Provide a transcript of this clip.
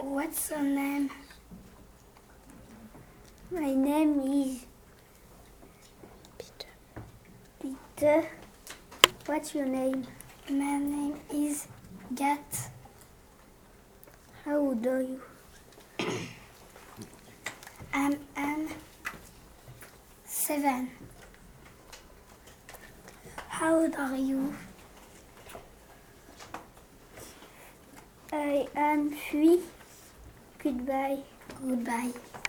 What's your name? My name is Peter. What's your name? My name is Gat. How old are you? I'm 7. How old are you? I am 3. Goodbye.